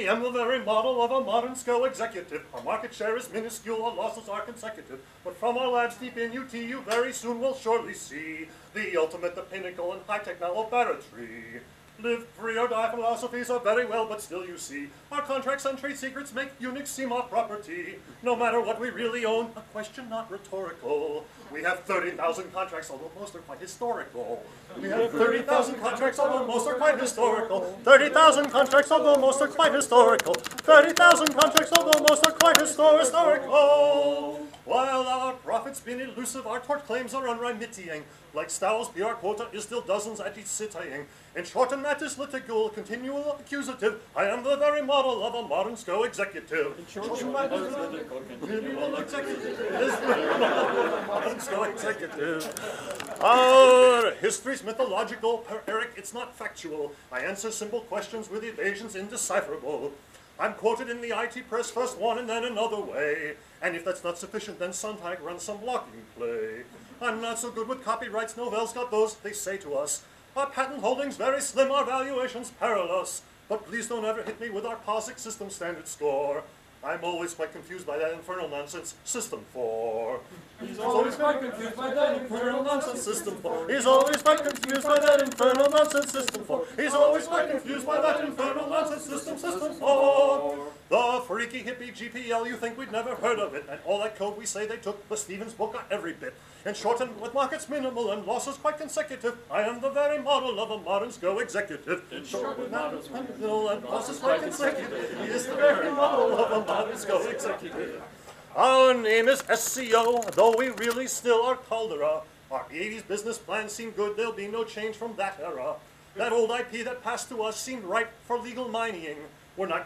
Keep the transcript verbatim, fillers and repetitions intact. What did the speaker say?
am the very model of a modern SCO executive. Our market share is minuscule, our losses are consecutive. But from our labs deep in U T, you very soon will surely see the ultimate, the pinnacle, and high-tech laboratory. Live free or die philosophies are very well, but still you see, our contracts and trade secrets make Unix seem our property. No matter what we really own, a question not rhetorical. We have thirty thousand contracts, although most are quite historical. We have thirty thousand contracts, although most are quite historical. thirty thousand contracts, although most are quite historical. thirty thousand contracts, although most are quite histor historical. While our profits been elusive, our tort claims are unremitting. Like Stowell's P R quota is still dozens at each sitting. In short, and that is litigal, continual accusative, I am the very model of a modern SCO executive. In short, and that is litigal, continual executive, is the very model of a modern SCO executive. Our history's mythological, per Eric, it's not factual. I answer simple questions with evasions indecipherable. I'm quoted in the I T press first one and then another way. And if that's not sufficient, then Sontag runs some blocking play. I'm not so good with copyrights, Novell's got those, they say to us. Our patent holdings very slim, our valuations perilous. But please don't ever hit me with our POSIX system standard score. I'm always quite confused by that infernal nonsense, System four. He's always quite confused by that infernal nonsense, System four. He's always quite confused by that infernal nonsense, System four. He's always quite confused by that infernal nonsense, System, System four. The freaky hippie G P L, you think we'd never heard of it, and all that code we say they took, the Stevens book got every bit. And shortened with markets minimal and losses quite consecutive, I am the very model of a modern SCO executive. In short, with markets minimal and losses quite consecutive, he is the very model of a modern SCO executive. Our name is S C O, though we really still are Caldera. Our eighties business plans seem good, there'll be no change from that era. That old I P that passed to us seemed ripe for legal mining. We're not